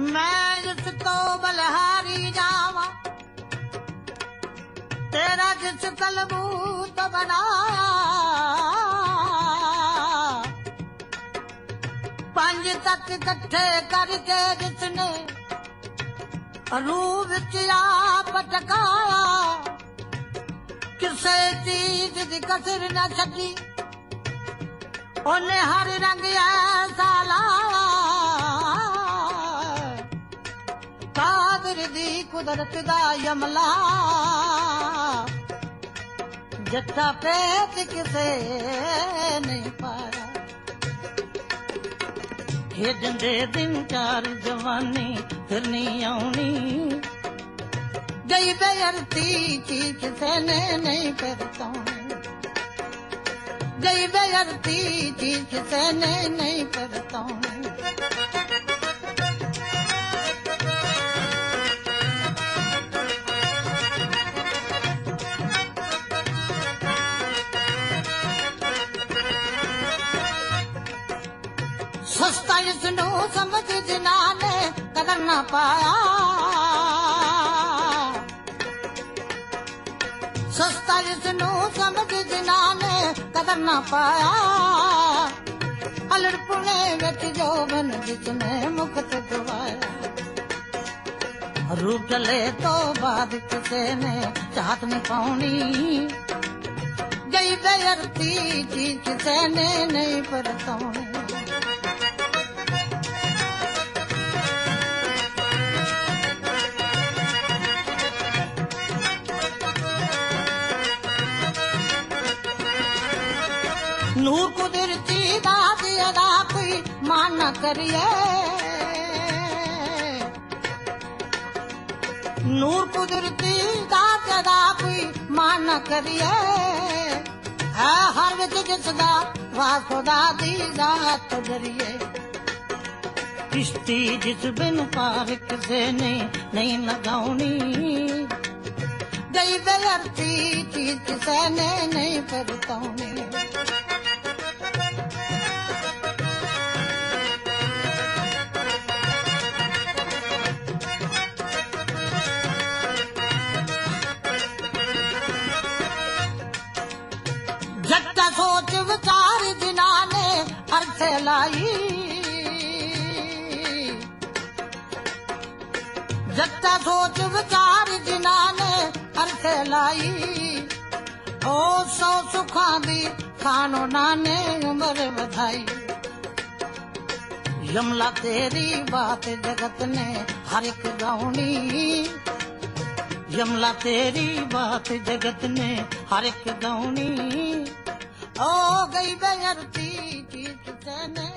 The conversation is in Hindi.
मैं जिसको बलहारी जावा तेरा जिस कलबूत बनाया पंज तक इकट्ठे करके जिसने रूह विच आप टकाया किसे चीज दी कसर न छड्डी ओने हर रंग ऐसा लाया कादर दी कुदरत दा यमला जट्टा पेट किसे नहीं पाया खेडंदे दिन चार जवानी फिर नहीं आउनी गई बेअर्ती चीज किसे ने नहीं परताउनी गई बेअर्ती चीज किसे ने नहीं परताउनी सस्ता इसनू समझ जिन्हाने कदर न पाया सस्ता इसनू समझ जिन्हाने कदर न पाया अलड़पुणे विच जोबन जिसने मुक्त गवाया रूप चले तो बाद किसे ने चाहत नहीं पाउनी गई बेअर्ती चीज किसे ने नहीं परताउनी नूर कुदरती दाद अदा कोई मान न करिए नूर कुदरती दाद अदा कोई मान न करिए है हर विच जिसदा वाह खुदा दी जात जरिए किश्ती जिस बिन पार किसे ने नहीं लगाउनी गई बेअर्ती चीज किसे ने नहीं परताउनी जट्टा सोच विचार जिन्हाने अर्थ लाई जट्टा सोच विचार जिन्हाने अर्थ लाई ओ सौ सुखां दी खानो नाने उम्र बधाई यमला तेरी बात जगत ने हर एक गाउनी यमला तेरी बात जगत ने हर एक गाउनी ओ गई बेअर्ती चीज किसे ने